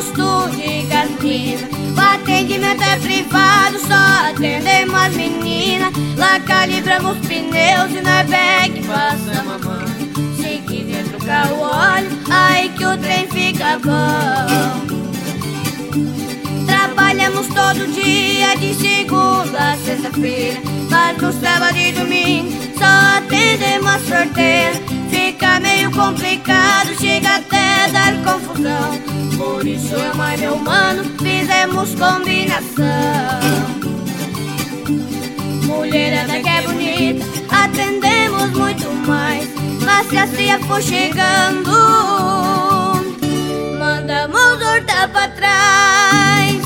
posto de gasolina. O atendimento é privado, só atendemos as meninas. Lá calibramos pneus e no airbag passamos a mão. Se quiser trocar o óleo, aí que o trem fica bom. Trabalhamos todo dia, de segunda a sexta-feira, mas no sábado e domingo só atendemos a sorteira. Fica meio complicado, chega até dar confusão. Por isso eu e meu mano fizemos combinação. Mulherada que é bonita, atendemos muito mais. Mas se a cia for chegando, mandamos voltar pra trás.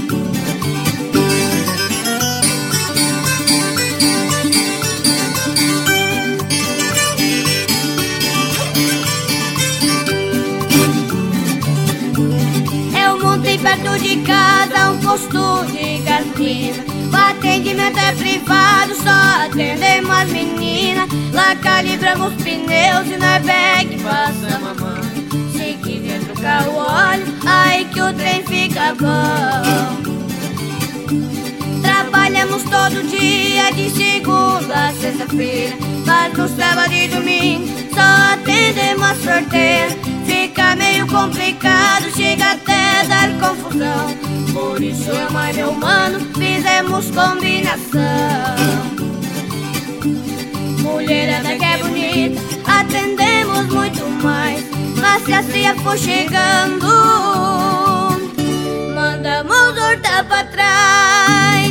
Eu montei perto de casa um posto de gasolina. O atendimento é privado, só atendemos as meninas. Lá calibramos pneus e no airbag passamos a mão. Se quiser trocar o óleo, aí que o trem fica bom. Trabalhamos todo dia, de segunda a sexta-feira, mas no sábado e domingo só atendemos a sorteira. Fica meio complicado, chega até dar confusão. Por isso eu e meu mano fizemos combinação. Mulherada que é bonita, atendemos muito mais. Mas se a cia for chegando, mandamos voltar pra trás.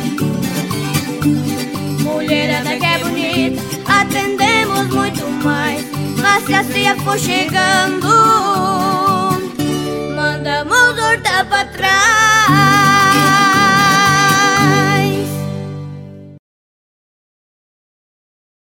Mulherada que é bonita, atendemos muito mais. Mas se a cia for chegando, mandamos voltar pra trás.